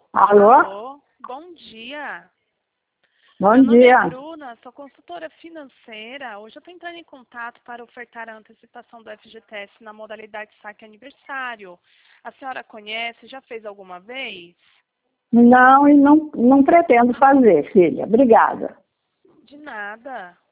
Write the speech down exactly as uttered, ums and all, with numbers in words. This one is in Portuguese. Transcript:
Alô? Alô, bom dia. Bom Meu nome dia. é Bruna, sou consultora financeira. Hoje eu estou entrando em contato para ofertar a antecipação do F G T S na modalidade saque aniversário. A senhora conhece? Já fez alguma vez? Não, e não, não pretendo fazer, filha. Obrigada. De nada.